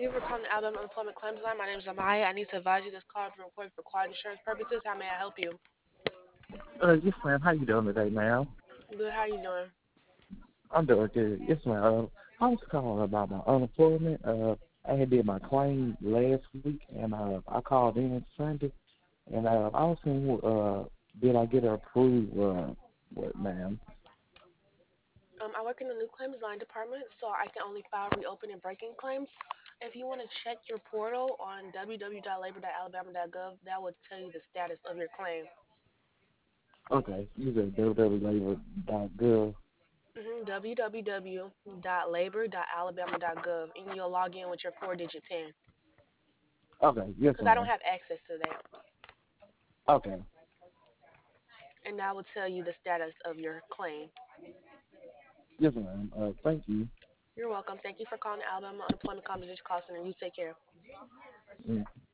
you for calling the Alabama Unemployment Claims Line. My name is Amaya. I need to advise you this call is recorded for quality insurance purposes. How may I help you? Yes, ma'am. How you doing today, ma'am? Good. How you doing? I'm doing good. Yes, ma'am. I was calling about my unemployment. I had did my claim last week, and I called in Sunday, and I was seeing did I get it approved? What, ma'am? I work in the new claims line department, so I can only file reopen and breaking claims. If you want to check your portal on www.labor.alabama.gov, that will tell you the status of your claim. Okay, you said www.gov. www.labor.alabama.gov, and you'll log in with your four-digit PIN. Okay, yes, Because I don't ma'am. have access to that, Okay, and that will tell you the status of your claim. yes, ma'am. Thank you. You're welcome. Thank you for calling the Alabama Unemployment Compensation Call Center. You take care. Mm.